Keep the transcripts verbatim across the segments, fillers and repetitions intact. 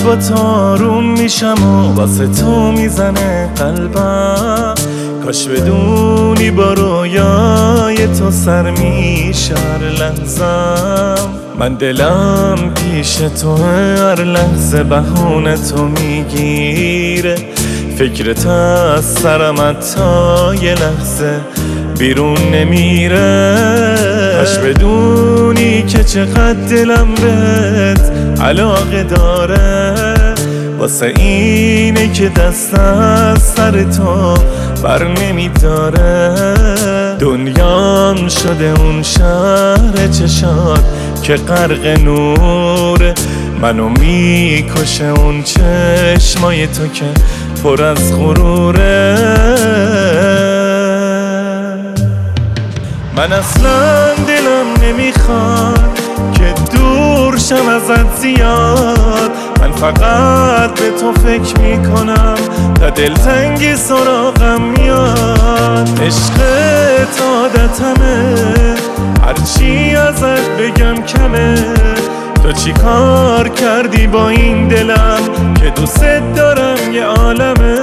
با تو آروم میشم و واسه تو میزنه قلبم. کاش بدونی با رویای تو سر میشه هر لحظم. من دلم پیش تو هر لحظه بهونه تو میگیره. فکرت از سرم حتی یه لحظه بیرون نمیره. کاش بدونی که چقدر دلم بهت علاقه داره. واسه اینه که دست از سر تو بر نمیداره. دنیام شده اون شهر چشات که غرق نوره. منو میکشه اون چشمای تو که پر از غروره. من اصلا دلم نمیخواد که دور شم ازت زیاد. من فقط به تو فکر میکنم تا دلتنگی سراغم میاد. عشقت عادتمه، هرچی ازت بگم کمه. تو چی کار کردی با این دلم که دوست دارم یه عالمه.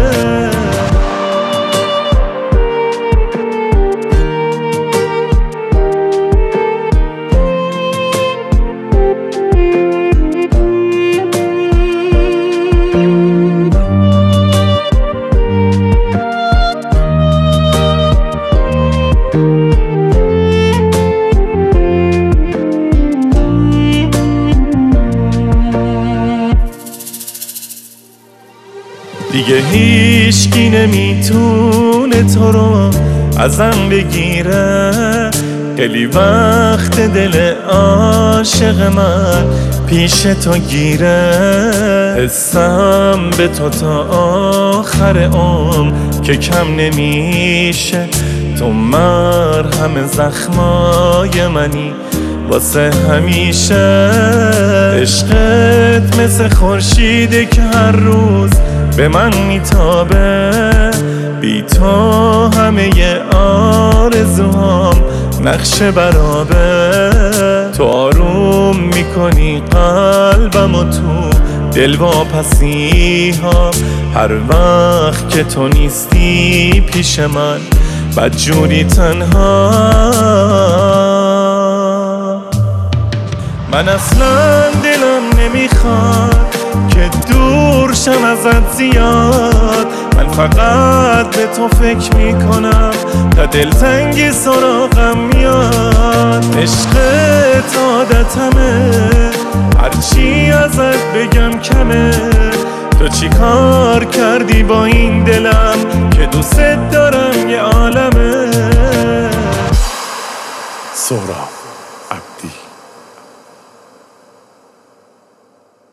دیگه هیچکی نمیتونه تو رو ازم بگیره. خیلی وقت دل عاشق من پیش تو گیره. حسم به تو تا آخر عمر که کم نمیشه. تو مرهم زخمای منی واسه همیشه. عشقت مثل خورشیده که هر روز به من میتابه. بی تو همه آرزوهام نقش برابه. تو آروم میکنی قلبم و تو دلواپسی ها. هر وقت که تو نیستی پیش من بدجوری تنها. من اصلا دلم نمیخواد که دور شم ازت زیاد. من فقط به تو فکر میکنم تا دلتنگی سراغم میاد. عشقت عادتمه، هرچی ازت بگم کمه. تو چی کار کردی با این دلم که دوست دارم یه عالمه. سهراب.